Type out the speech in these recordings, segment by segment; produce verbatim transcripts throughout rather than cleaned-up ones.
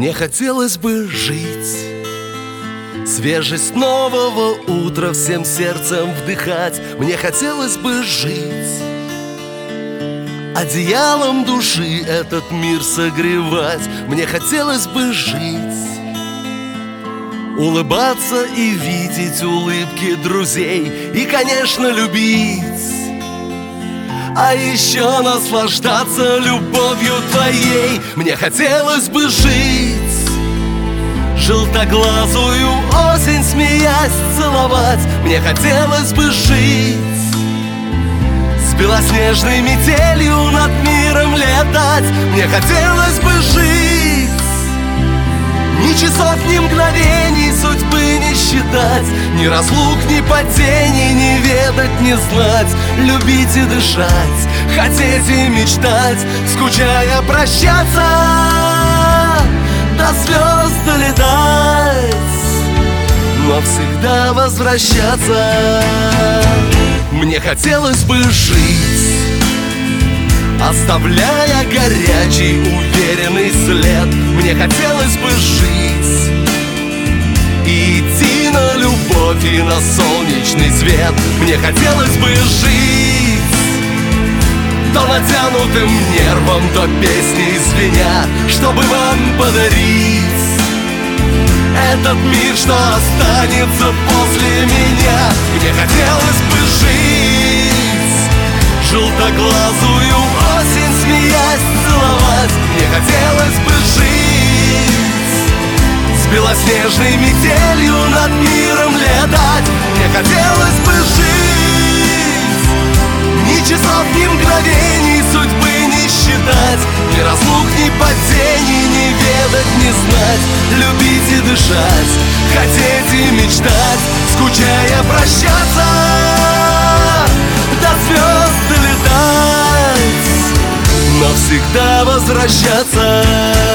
Мне хотелось бы жить, свежесть нового утра всем сердцем вдыхать. Мне хотелось бы жить, одеялом души этот мир согревать. Мне хотелось бы жить, улыбаться и видеть улыбки друзей. И, конечно, любить, а еще наслаждаться любовью твоей. Мне хотелось бы жить, желтоглазую осень смеясь целовать. Мне хотелось бы жить, с белоснежной метелью над миром летать. Мне хотелось бы жить, ни часов, ни мгновений судьбы не считать, ни разлук, ни падений не ведать, не знать, любить и дышать, хотеть и мечтать, скучая прощаться, до звезд долетать, но всегда возвращаться. Мне хотелось бы жить, оставляя горячий, уверенный след. Мне хотелось бы жить и идти на любовь и на солнечный свет. Мне хотелось бы жить, то натянутым нервом, то песней звеня, чтобы вам подарить этот мир, что останется после меня. Мне хотелось бы жить, желтоглазую осень смеясь целовать. Мне хотелось бы жить, с белоснежной метелью над миром летать. Мне хотелось бы жить, ни часов, ни мгновений судьбы не считать, ни разлук, ни падений не ведать, не знать, любить и дышать, хотеть и мечтать, скучая прощаться, до звезд долетать, но всегда возвращаться.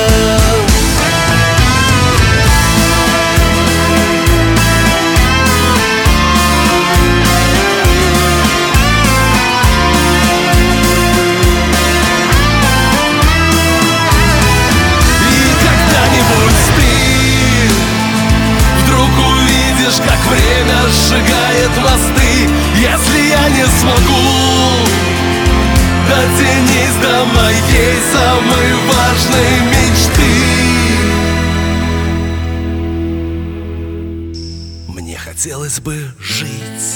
Как время сжигает мосты, если я не смогу дотянись до моей самой важной мечты. Мне хотелось бы жить,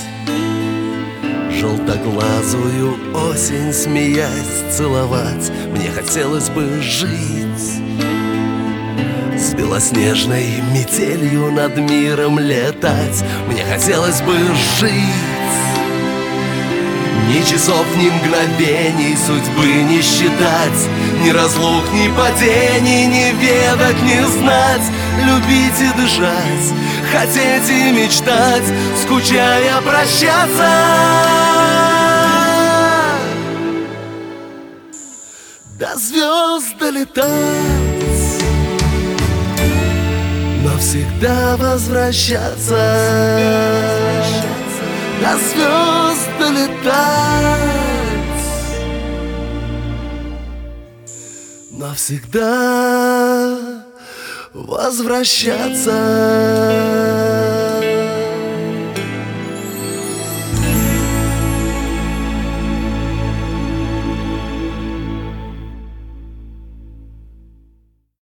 желтоглазую осень смеясь целовать. Мне хотелось бы жить, с белоснежной метелью над миром летать. Мне хотелось бы жить, ни часов, ни мгновений судьбы не считать, ни разлук, ни падений не ведать, не знать, любить и дышать, хотеть и мечтать, скучая прощаться, до звезд долетать, навсегда возвращаться, до звезд долетать, навсегда возвращаться.